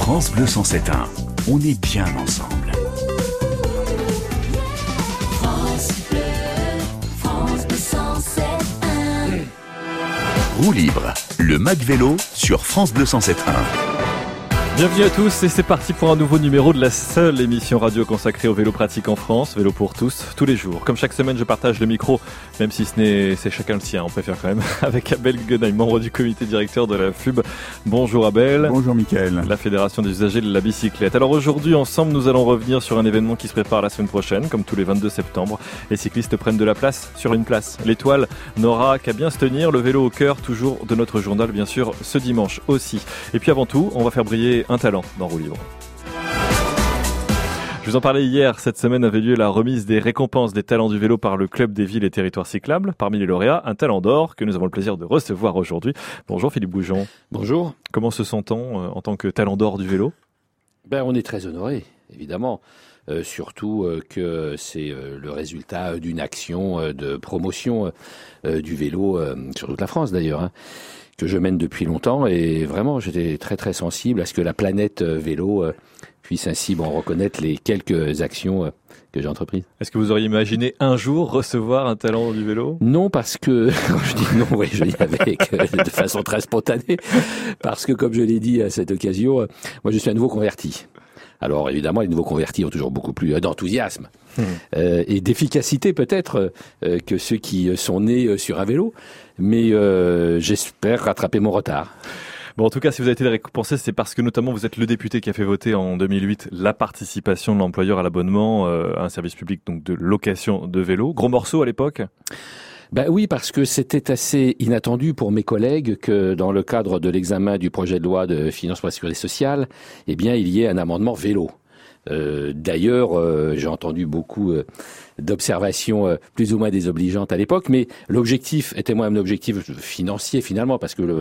France Bleu 107.1, on est bien ensemble. France Bleu 107.1. Roue libre, le Mag Vélo sur France Bleu 107.1. Bienvenue à tous et c'est parti pour un nouveau numéro de la seule émission radio consacrée au vélo pratique en France, vélo pour tous, tous les jours. Comme chaque semaine, je partage le micro, même si c'est chacun le sien, on préfère quand même, avec Abel Guenheim, membre du comité directeur de la FUB. Bonjour Abel. Bonjour Mickaël. La Fédération des usagers de la bicyclette. Alors aujourd'hui, ensemble, nous allons revenir sur un événement qui se prépare la semaine prochaine, comme tous les 22 septembre. Les cyclistes prennent de la place sur une place. L'étoile n'aura qu'à bien se tenir, le vélo au cœur, toujours de notre journal, bien sûr, ce dimanche aussi. Et puis avant tout, on va faire briller un talent dans Roue Libre. Je vous en parlais hier, cette semaine avait lieu la remise des récompenses des talents du vélo par le Club des villes et territoires cyclables. Parmi les lauréats, un talent d'or que nous avons le plaisir de recevoir aujourd'hui. Bonjour Philippe Boujon. Bonjour. Comment se sent-on en tant que talent d'or du vélo ? On est très honoré, évidemment. Surtout que c'est le résultat d'une action de promotion du vélo, sur toute la France d'ailleurs, que je mène depuis longtemps. Et vraiment, j'étais très très sensible à ce que la planète vélo puisse ainsi reconnaître les quelques actions que j'ai entreprises. Est-ce que vous auriez imaginé un jour recevoir un talent du vélo ? Non, parce que, quand je dis non, oui, je dis avec, de façon très spontanée, parce que comme je l'ai dit à cette occasion, moi je suis un nouveau converti. Alors évidemment, les nouveaux convertis ont toujours beaucoup plus d'enthousiasme et d'efficacité peut-être que ceux qui sont nés sur un vélo, mais j'espère rattraper mon retard. Bon, en tout cas, si vous avez été récompensé, c'est parce que notamment vous êtes le député qui a fait voter en 2008 la participation de l'employeur à l'abonnement à un service public donc de location de vélo. Gros morceau à l'époque ? Oui, parce que c'était assez inattendu pour mes collègues que dans le cadre de l'examen du projet de loi de finances pour la sécurité sociale, il y ait un amendement vélo. D'ailleurs, j'ai entendu beaucoup d'observations plus ou moins désobligeantes à l'époque, mais l'objectif était moi-même un objectif financier finalement, parce que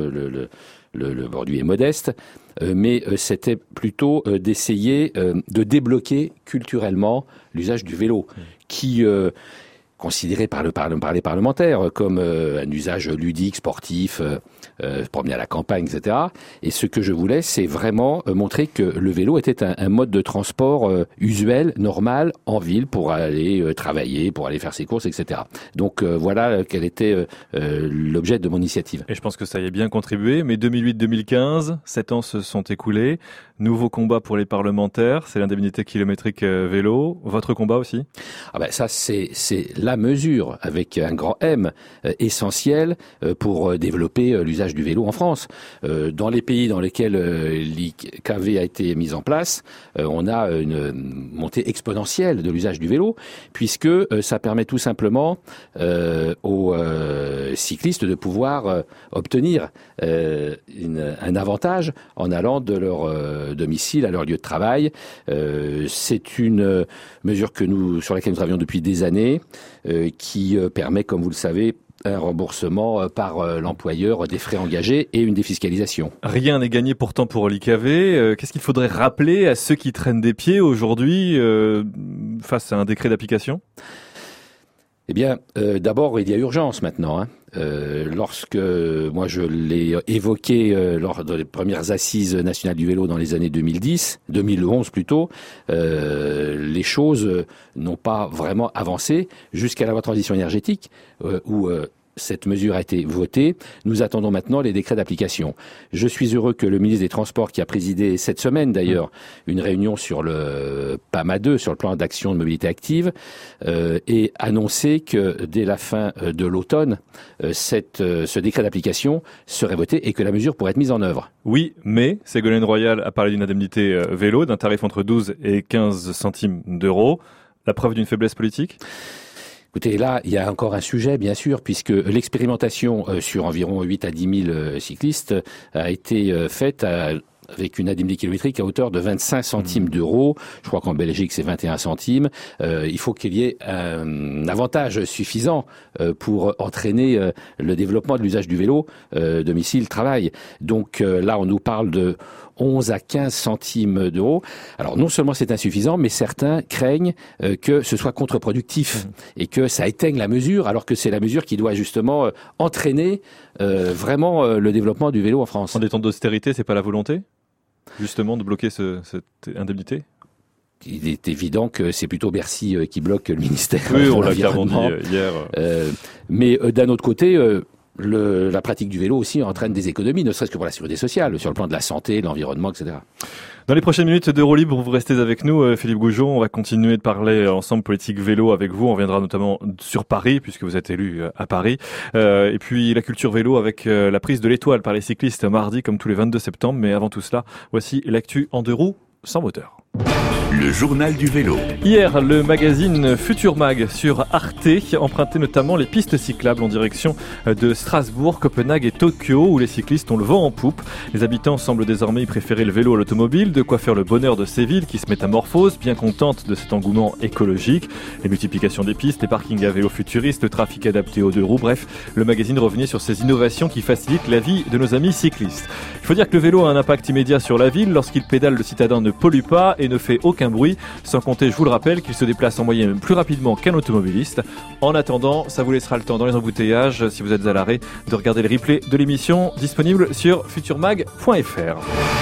le produit est modeste, mais c'était plutôt d'essayer de débloquer culturellement l'usage du vélo, qui considéré par les parlementaires comme un usage ludique, sportif, promener à la campagne, etc. Et ce que je voulais, c'est vraiment montrer que le vélo était un mode de transport usuel, normal, en ville, pour aller travailler, pour aller faire ses courses, etc. Donc voilà quel était l'objet de mon initiative. Et je pense que ça y est bien contribué, mais 2008-2015, 7 ans se sont écoulés. Nouveau combat pour les parlementaires, c'est l'indemnité kilométrique vélo. Votre combat aussi ? Ça, c'est la mesure, avec un grand M, essentielle pour développer l'usage du vélo en France. Dans les pays dans lesquels l'IKV a été mise en place, on a une montée exponentielle de l'usage du vélo, puisque ça permet tout simplement aux cyclistes de pouvoir obtenir un avantage en allant de leur domicile à leur lieu de travail. C'est une mesure sur laquelle nous travaillons depuis des années, qui permet, comme vous le savez, un remboursement par l'employeur des frais engagés et une défiscalisation. Rien n'est gagné pourtant pour l'IKV. Qu'est-ce qu'il faudrait rappeler à ceux qui traînent des pieds aujourd'hui face à un décret d'application ? D'abord, il y a urgence maintenant. Lorsque moi je l'ai évoqué lors des premières assises nationales du vélo dans les années 2011 plutôt, les choses n'ont pas vraiment avancé jusqu'à la loi de transition énergétique où cette mesure a été votée. Nous attendons maintenant les décrets d'application. Je suis heureux que le ministre des Transports, qui a présidé cette semaine d'ailleurs une réunion sur le PAMA 2, sur le plan d'action de mobilité active, ait annoncé que dès la fin de l'automne, ce décret d'application serait voté et que la mesure pourrait être mise en œuvre. Oui, mais Ségolène Royal a parlé d'une indemnité vélo, d'un tarif entre 12 et 15 centimes d'euros. La preuve d'une faiblesse politique ? Écoutez, là, il y a encore un sujet, bien sûr, puisque l'expérimentation sur environ 8 à 10 000 cyclistes a été faite avec une indemnité kilométrique à hauteur de 25 centimes d'euros. Je crois qu'en Belgique, c'est 21 centimes. Il faut qu'il y ait un avantage suffisant pour entraîner le développement de l'usage du vélo, domicile, travail. Donc là, on nous parle de 11 à 15 centimes d'euros. Alors non seulement c'est insuffisant, mais certains craignent que ce soit contre-productif et que ça éteigne la mesure, alors que c'est la mesure qui doit justement entraîner vraiment le développement du vélo en France. En des temps d'austérité, c'est pas la volonté ? justement, de bloquer cette indemnité? Il est évident que c'est plutôt Bercy qui bloque le ministère. Oui, de on l'a clairement dit l'Environnement. hier. Mais d'un autre côté, la pratique du vélo aussi entraîne des économies, ne serait-ce que pour la sécurité sociale, sur le plan de la santé, de l'environnement, etc. Dans les prochaines minutes de Roue Libre, vous restez avec nous, Philippe Goujon. On va continuer de parler ensemble politique vélo avec vous. On viendra notamment sur Paris, puisque vous êtes élu à Paris. Et puis la culture vélo avec la prise de l'étoile par les cyclistes mardi, comme tous les 22 septembre. Mais avant tout cela, voici l'actu en 2 roues sans moteur. Le journal du vélo. Hier, le magazine Futur Mag sur Arte empruntait notamment les pistes cyclables en direction de Strasbourg, Copenhague et Tokyo, où les cyclistes ont le vent en poupe. Les habitants semblent désormais y préférer le vélo à l'automobile, de quoi faire le bonheur de ces villes qui se métamorphosent, bien contentes de cet engouement écologique. Les multiplications des pistes, les parkings à vélo futuristes, le trafic adapté aux 2 roues, bref, le magazine revenait sur ces innovations qui facilitent la vie de nos amis cyclistes. Il faut dire que le vélo a un impact immédiat sur la ville. Lorsqu'il pédale, le citadin ne pollue pas et ne fait aucun bruit, sans compter, je vous le rappelle, qu'il se déplace en moyenne plus rapidement qu'un automobiliste. En attendant, ça vous laissera le temps dans les embouteillages, si vous êtes à l'arrêt, de regarder le replay de l'émission disponible sur futurmag.fr.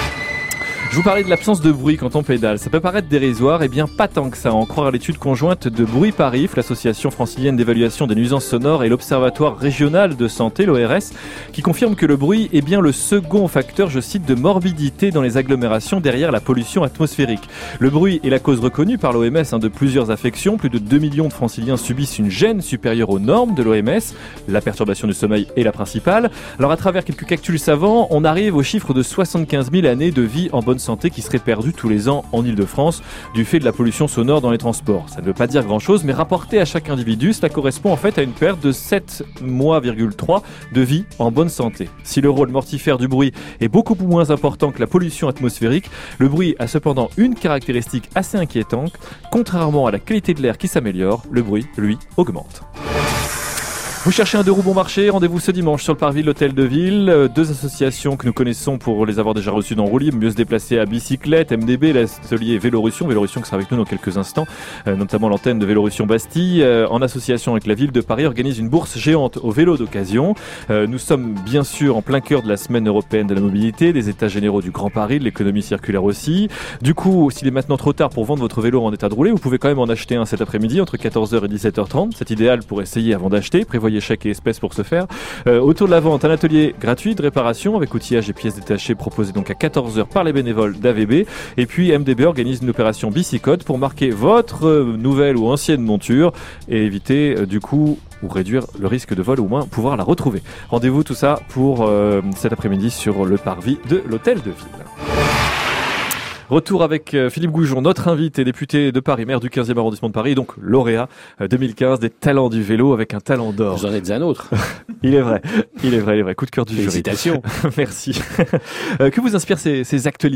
Je vous parlais de l'absence de bruit quand on pédale. Ça peut paraître dérisoire, et bien pas tant que ça. En croire l'étude conjointe de Bruit Paris, l'association francilienne d'évaluation des nuisances sonores et l'Observatoire régional de santé, l'ORS, qui confirme que le bruit est bien le second facteur, je cite, de morbidité dans les agglomérations derrière la pollution atmosphérique. Le bruit est la cause reconnue par l'OMS de plusieurs affections. Plus de 2 millions de franciliens subissent une gêne supérieure aux normes de l'OMS. La perturbation du sommeil est la principale. Alors à travers quelques calculs savants, on arrive au chiffre de 75 000 années de vie en bonne santé qui seraient perdues tous les ans en Ile-de-France du fait de la pollution sonore dans les transports. Ça ne veut pas dire grand-chose, mais rapporté à chaque individu, cela correspond en fait à une perte de 7,3 mois de vie en bonne santé. Si le rôle mortifère du bruit est beaucoup moins important que la pollution atmosphérique, le bruit a cependant une caractéristique assez inquiétante. Contrairement à la qualité de l'air qui s'améliore, le bruit, lui, augmente. Vous cherchez un 2 roues bon marché, rendez-vous ce dimanche sur le parvis de l'Hôtel de Ville. 2 associations que nous connaissons pour les avoir déjà reçues dans Roue Libre, Mieux se déplacer à bicyclette, MDB, l'atelier Vélorussion qui sera avec nous dans quelques instants, notamment l'antenne de Vélorussion Bastille, en association avec la ville de Paris, organise une bourse géante au vélo d'occasion. Nous sommes bien sûr en plein cœur de la semaine européenne de la mobilité, des états généraux du Grand Paris, de l'économie circulaire aussi. Du coup, s'il est maintenant trop tard pour vendre votre vélo en état de rouler, vous pouvez quand même en acheter un cet après-midi entre 14h et 17h30. C'est idéal pour essayer avant d'acheter. Prévoyez chèque et espèces pour ce faire. Autour de la vente, un atelier gratuit de réparation avec outillage et pièces détachées proposées donc à 14h par les bénévoles d'AVB. Et puis MDB organise une opération Bicicode pour marquer votre nouvelle ou ancienne monture et éviter du coup ou réduire le risque de vol ou au moins pouvoir la retrouver. Rendez-vous tout ça pour cet après-midi sur le parvis de l'Hôtel de Ville. Retour avec Philippe Goujon, notre invité, député de Paris, maire du 15e arrondissement de Paris, donc lauréat 2015 des talents du vélo avec un talent d'or. Vous en êtes un autre. Il est vrai. Coup de cœur du jury. Félicitations. Merci. Que vous inspirent ces actualités ?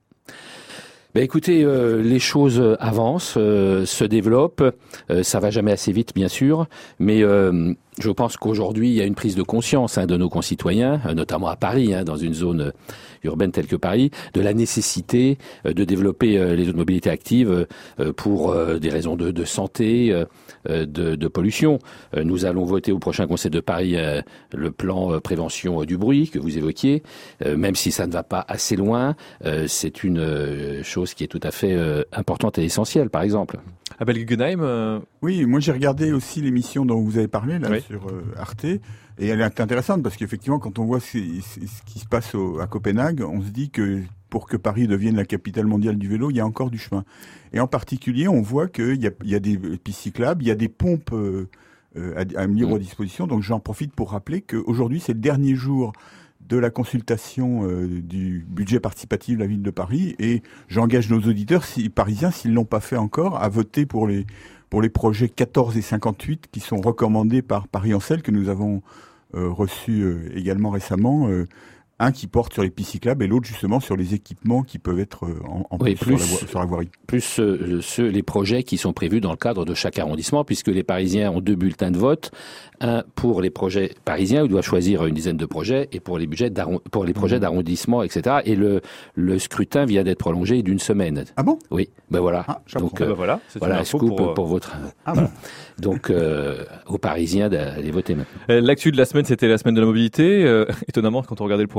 Écoutez, les choses avancent, se développent. Ça va jamais assez vite, bien sûr, mais je pense qu'aujourd'hui, il y a une prise de conscience de nos concitoyens, notamment à Paris, dans une zone urbaine telle que Paris, de la nécessité de développer les automobilités actives pour des raisons de santé, de pollution. Nous allons voter au prochain Conseil de Paris le plan prévention du bruit que vous évoquiez. Même si ça ne va pas assez loin, c'est une chose qui est tout à fait importante et essentielle, par exemple. Abel Guggenheim Oui, moi j'ai regardé aussi l'émission dont vous avez parlé là, oui, sur Arte, et elle est intéressante parce qu'effectivement quand on voit ce qui se passe à Copenhague, on se dit que pour que Paris devienne la capitale mondiale du vélo, il y a encore du chemin. Et en particulier, on voit qu'il y a des pistes cyclables, il y a des pompes à libre disposition, donc j'en profite pour rappeler qu'aujourd'hui c'est le dernier jour de la consultation du budget participatif de la ville de Paris, et j'engage nos auditeurs parisiens, s'ils l'ont pas fait encore, à voter pour les projets 14 et 58 qui sont recommandés par Paris Ancel, que nous avons reçus également récemment. Un qui porte sur les pistes cyclables et l'autre justement sur les équipements qui peuvent être en plus sur la voirie. Plus les projets qui sont prévus dans le cadre de chaque arrondissement, puisque les Parisiens ont 2 bulletins de vote. Un pour les projets parisiens, où ils doivent choisir une dizaine de projets, et pour les projets d'arrondissement, etc. Et le scrutin vient d'être prolongé d'1 semaine. Ah bon ? Oui, voilà. Donc voilà, c'est voilà un scoop pour votre... voilà. Donc, aux Parisiens d'aller voter maintenant. L'actu de la semaine, c'était la semaine de la mobilité. Étonnamment, quand on regardait le programme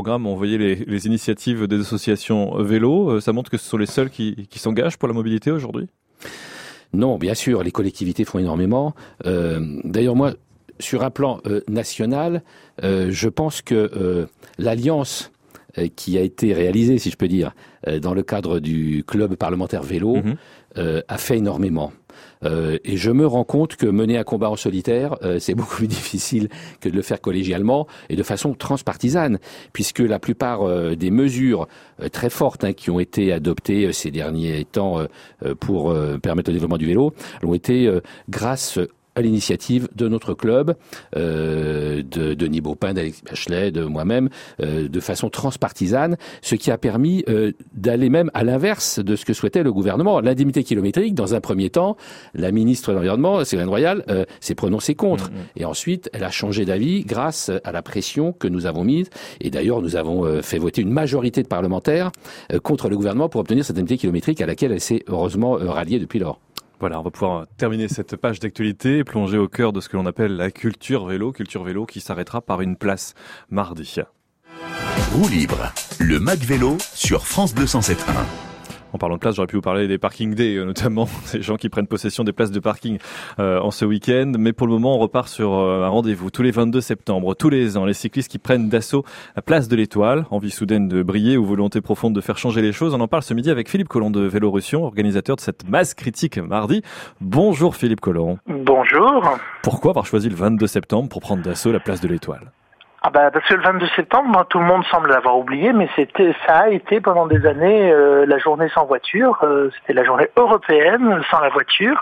programme, on voyait les initiatives des associations vélo. Ça montre que ce sont les seuls qui s'engagent pour la mobilité aujourd'hui ? Non, bien sûr, les collectivités font énormément. D'ailleurs, moi, sur un plan national, je pense que l'alliance qui a été réalisée, si je peux dire, dans le cadre du club parlementaire vélo, a fait énormément. Et je me rends compte que mener un combat en solitaire, c'est beaucoup plus difficile que de le faire collégialement et de façon transpartisane, puisque la plupart des mesures très fortes qui ont été adoptées ces derniers temps pour permettre le développement du vélo l'ont été grâce à l'initiative de notre club, de Denis Baupin, d'Alexis Bachelet, de moi-même, de façon transpartisane, ce qui a permis d'aller même à l'inverse de ce que souhaitait le gouvernement. L'indemnité kilométrique, dans un premier temps, la ministre de l'Environnement, Ségolène Royal, s'est prononcée contre. Et ensuite, elle a changé d'avis grâce à la pression que nous avons mise. Et d'ailleurs, nous avons fait voter une majorité de parlementaires contre le gouvernement pour obtenir cette indemnité kilométrique à laquelle elle s'est heureusement ralliée depuis lors. Voilà, on va pouvoir terminer cette page d'actualité et plonger au cœur de ce que l'on appelle la culture vélo qui s'arrêtera par une place mardi. Roue libre, le Mac Vélo sur France Bleu 107.1. En parlant de place, j'aurais pu vous parler des parking days, notamment ces gens qui prennent possession des places de parking en ce week-end. Mais pour le moment, on repart sur un rendez-vous tous les 22 septembre, tous les ans. Les cyclistes qui prennent d'assaut la place de l'Étoile, envie soudaine de briller ou volonté profonde de faire changer les choses. On en parle ce midi avec Philippe Collomb de Vélorussion, organisateur de cette masse critique mardi. Bonjour Philippe Collomb. Bonjour. Pourquoi avoir choisi le 22 septembre pour prendre d'assaut la place de l'Étoile ? Parce que le 22 septembre, tout le monde semble l'avoir oublié, mais ça a été pendant des années la journée sans voiture. C'était la journée européenne sans la voiture.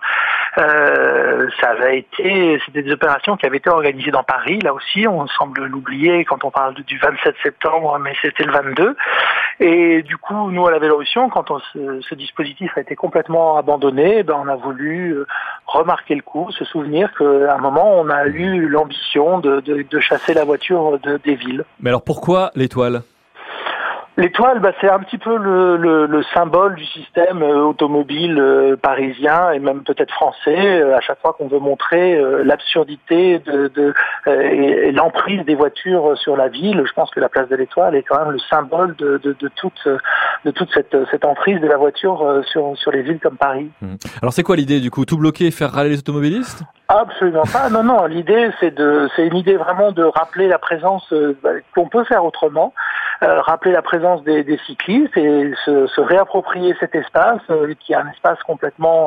C'était des opérations qui avaient été organisées dans Paris. Là aussi, on semble l'oublier quand on parle du 27 septembre, mais c'était le 22. Et du coup, nous à la Vélorussion, quand ce dispositif a été complètement abandonné, on a voulu remarquer le coup, se souvenir qu'à un moment, on a eu l'ambition de chasser la voiture des villes. Mais alors pourquoi l'Étoile ? L'Étoile, c'est un petit peu le symbole du système automobile parisien et même peut-être français. À chaque fois qu'on veut montrer l'absurdité et l'emprise des voitures sur la ville, je pense que la place de l'Étoile est quand même le symbole de toute cette emprise de la voiture sur les villes comme Paris. Alors c'est quoi l'idée du coup ? Tout bloquer et faire râler les automobilistes ? Absolument pas. Non. L'idée, c'est une idée vraiment de rappeler la présence qu'on peut faire autrement. Rappeler la présence des cyclistes et se réapproprier cet espace qui est un espace complètement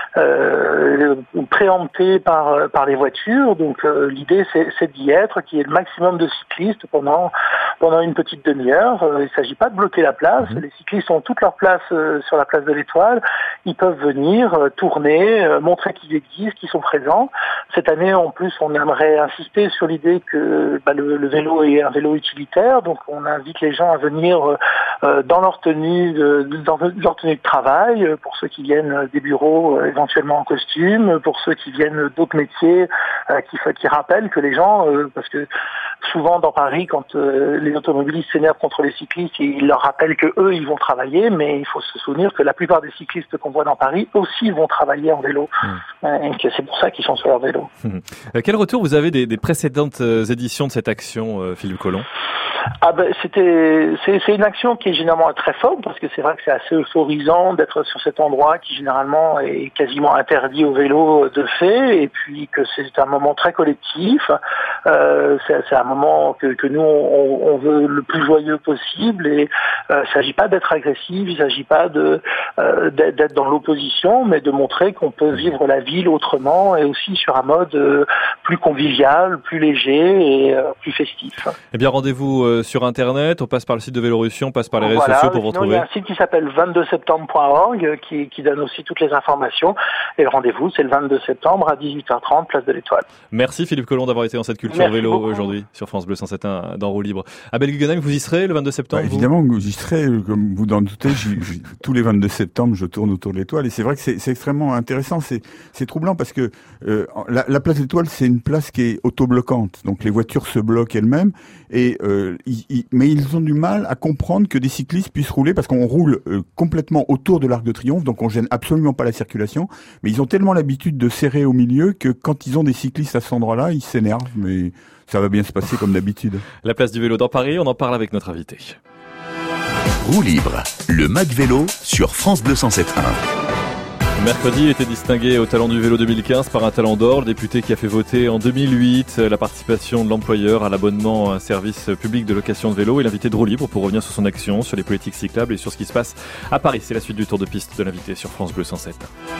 préempté par les voitures. Donc l'idée c'est d'y être, qu'il y ait le maximum de cyclistes pendant une petite demi-heure. Il ne s'agit pas de bloquer la place. Les cyclistes ont toute leur place sur la place de l'Étoile. Ils peuvent venir tourner, montrer qu'ils existent, qu'ils sont présents. Cette année en plus on aimerait insister sur l'idée que le vélo est un vélo utilitaire. Donc on invite les gens à venir dans leur tenue de travail, pour ceux qui viennent des bureaux éventuellement en costume, pour ceux qui viennent d'autres métiers, qui rappellent que les gens, parce que souvent dans Paris, quand les automobilistes s'énervent contre les cyclistes, ils leur rappellent que eux ils vont travailler, mais il faut se souvenir que la plupart des cyclistes qu'on voit dans Paris aussi vont travailler en vélo, et que c'est pour ça qu'ils sont sur leur vélo. Quel retour vous avez des précédentes éditions de cette action, Philippe Collomb ? C'est une action qui est généralement très forte, parce que c'est vrai que c'est assez euphorisant d'être sur cet endroit qui généralement est quasiment interdit au vélo de fait, et puis que c'est un moment très collectif. C'est un moment que nous on veut le plus joyeux possible, et il ne s'agit pas d'être agressif, il ne s'agit pas d'être dans l'opposition, mais de montrer qu'on peut vivre la ville autrement et aussi sur un mode plus convivial, plus léger et plus festif. Eh bien, rendez-vous sur Internet, on passe par le site de Vélorussion, on passe par les réseaux sociaux pour vous retrouver. Il y a un site qui s'appelle 22septembre.org qui donne aussi toutes les informations. Et le rendez-vous, c'est le 22 septembre à 18h30, place de l'Étoile. Merci Philippe Collomb d'avoir été dans cette culture vélo aujourd'hui sur France Bleu 107.1 dans Roue Libre. Abel Guggenheim, vous y serez le 22 septembre Évidemment, j'y serai. Comme vous en doutez, tous les 22 septembre, je tourne autour de l'Étoile. Et c'est vrai que c'est extrêmement intéressant. C'est troublant parce que la place de l'Étoile, c'est une place qui est autobloquante. Donc les voitures se bloquent elles-mêmes. Et mais ils ont du mal à comprendre que des cyclistes puissent rouler parce qu'on roule complètement autour de l'Arc de Triomphe, donc on gêne absolument pas la circulation. Mais ils ont tellement l'habitude de serrer au milieu que quand ils ont des cyclistes à cet endroit-là, ils s'énervent. Mais ça va bien se passer comme d'habitude. La place du vélo dans Paris, on en parle avec notre invité. Roue libre, le Mag Vélo sur France Bleu 107.1. Mercredi, il était distingué au Talent du Vélo 2015 par un Talent d'Or, le député qui a fait voter en 2008 la participation de l'employeur à l'abonnement à un service public de location de vélo et l'invité de Roue libre pour revenir sur son action, sur les politiques cyclables et sur ce qui se passe à Paris. C'est la suite du tour de piste de l'invité sur France Bleu 107.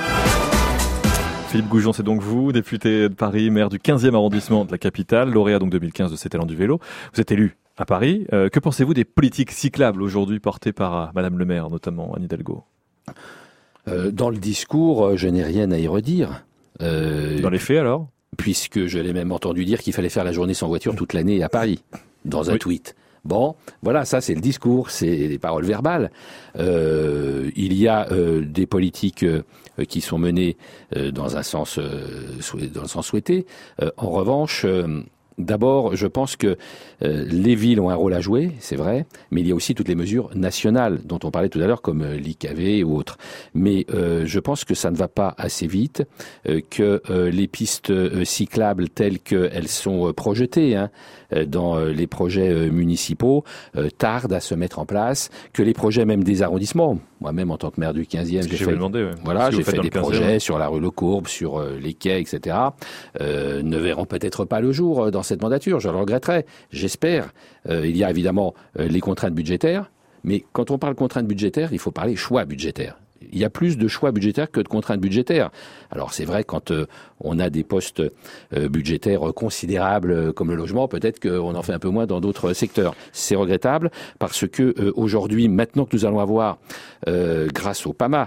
Philippe Goujon, c'est donc vous, député de Paris, maire du 15e arrondissement de la capitale, lauréat donc 2015 de ces Talents du Vélo. Vous êtes élu à Paris. Que pensez-vous des politiques cyclables aujourd'hui portées par Madame le maire, notamment Anne Hidalgo ? Dans le discours, je n'ai rien à y redire. Dans les faits alors ? Puisque je l'ai même entendu dire qu'il fallait faire la journée sans voiture toute l'année à Paris, dans un tweet. Bon, voilà, ça c'est le discours, c'est les paroles verbales. Il y a des politiques qui sont menées dans un sens souhaité. En revanche, d'abord, je pense que les villes ont un rôle à jouer, c'est vrai, mais il y a aussi toutes les mesures nationales dont on parlait tout à l'heure, comme l'IKV ou autres. Mais je pense que ça ne va pas assez vite, que les pistes cyclables telles qu'elles sont projetées dans les projets municipaux tardent à se mettre en place, que les projets même des arrondissements, moi-même en tant que maire du 15e, j'ai fait des projets sur la rue Le Courbe, sur les quais, etc., ne verront peut-être pas le jour dans cette mandature, je le regretterai, j'espère. Il y a évidemment les contraintes budgétaires, mais quand on parle contraintes budgétaires, il faut parler choix budgétaires. Il y a plus de choix budgétaires que de contraintes budgétaires. Alors c'est vrai, quand on a des postes budgétaires considérables comme le logement, peut-être qu'on en fait un peu moins dans d'autres secteurs. C'est regrettable parce que aujourd'hui, maintenant que nous allons avoir, grâce au PAMA,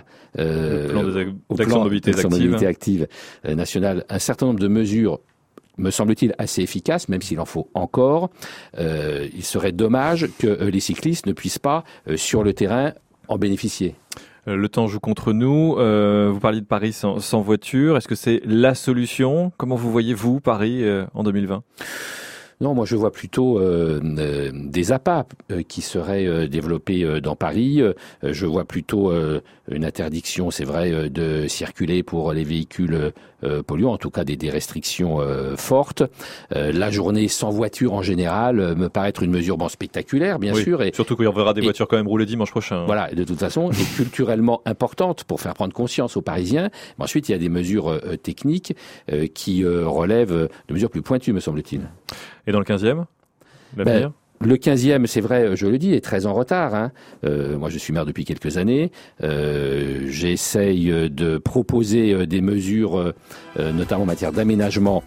au plan de mobilité active nationale, un certain nombre de mesures, me semble-t-il, assez efficace, même s'il en faut encore. Il serait dommage que les cyclistes ne puissent pas, sur le terrain, en bénéficier. Le temps joue contre nous. Vous parliez de Paris sans voiture. Est-ce que c'est la solution ? Comment vous voyez, vous, Paris en 2020 ? Non, moi je vois plutôt des APA qui seraient développés dans Paris. Je vois plutôt une interdiction, c'est vrai, de circuler pour les véhicules polluants, en tout cas des restrictions fortes. La journée sans voiture en général me paraît être une mesure spectaculaire, bien sûr. Et surtout qu'on verra des voitures quand même rouler dimanche prochain. Voilà, de toute façon, et culturellement importante pour faire prendre conscience aux Parisiens. Mais ensuite, il y a des mesures techniques qui relèvent de mesures plus pointues, me semble-t-il. Et dans le 15e, l'avenir ? Le 15e, c'est vrai, je le dis, est très en retard. Moi, je suis maire depuis quelques années. J'essaye de proposer des mesures, notamment en matière d'aménagement,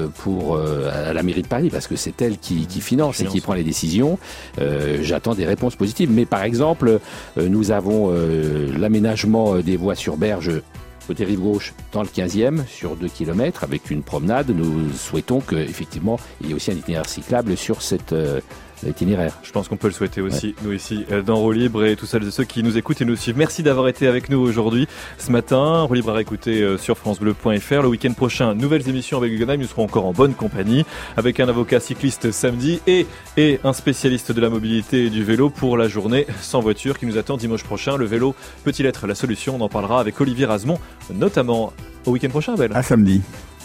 à la mairie de Paris, parce que c'est elle qui finance et qui prend les décisions. J'attends des réponses positives. Mais par exemple, nous avons l'aménagement des voies sur berge côté rive gauche dans le 15e, sur 2 km, avec une promenade. Nous souhaitons qu'effectivement, il y ait aussi un itinéraire cyclable sur cet itinéraire. Je pense qu'on peut le souhaiter aussi, nous ici, dans Roue Libre, et tous celles et ceux qui nous écoutent et nous suivent. Merci d'avoir été avec nous aujourd'hui, ce matin. Roue Libre à réécouter sur francebleu.fr. Le week-end prochain, nouvelles émissions avec Guggenheim. Nous serons encore en bonne compagnie, avec un avocat cycliste samedi et un spécialiste de la mobilité et du vélo pour la journée sans voiture qui nous attend dimanche prochain. Le vélo peut-il être la solution ? On en parlera avec Olivier Razemont, notamment au week-end prochain, Abel. À samedi.